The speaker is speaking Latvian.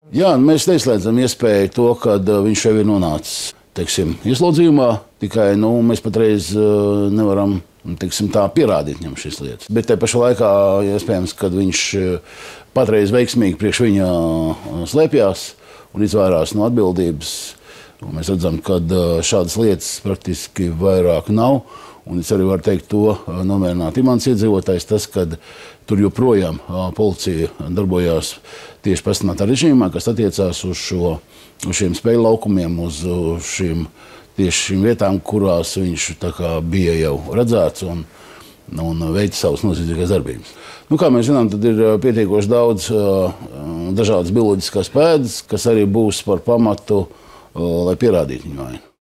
Jā, mēs neizslēdzam iespēju to, ka viņš jau ir nonācis ieslodzījumā, tikai mēs patreiz nevaram tā pierādīt viņam šīs lietas. Bet te pašā laikā iespējams, ka viņš patreiz veiksmīgi priekš viņa slēpjās un izvairās no atbildības. Un mēs redzam, ka šādas lietas praktiski vairāk nav. Un es arī varu teikt to nomierināt Imants iedzīvotājs, tas, ka tur joprojām policija darbojās tieši pastiprinātā režīmā, kas attiecās uz šiem spēļu laukumiem, uz šīm vietām, kurās viņš bija jau redzēts un veica savas noziedzīgās darbības. Kā mēs zinām, tad ir pietiekoši daudz dažādas bioloģiskās pēdas, kas arī būs par pamatu, lai pierādītu viņu vainu.